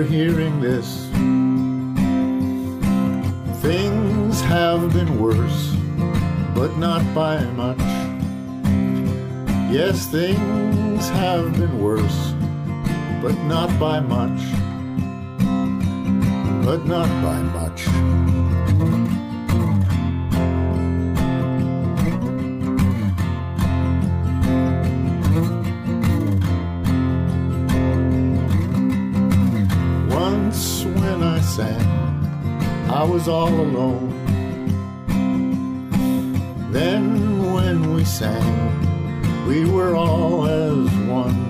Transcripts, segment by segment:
hearing this. Things have been worse, but not by much. Yes, things have been worse, but not by much. But not by much. Once when I sang, I was all alone. Then when we sang, we were all as one.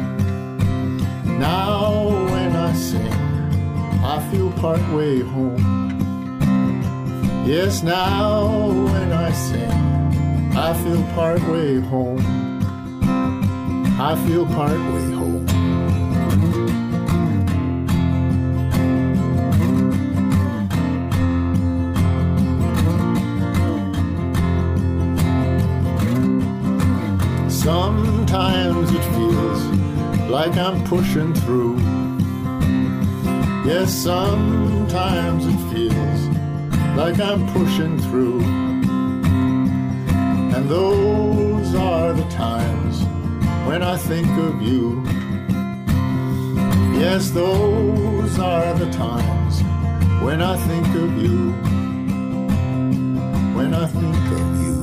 Now when I sing, I feel part way home. Yes, now when I sing, I feel part way home. I feel part way home. Sometimes it feels like I'm pushing through. Yes, sometimes it feels like I'm pushing through. And those are the times when I think of you. Yes, those are the times when I think of you. When I think of you.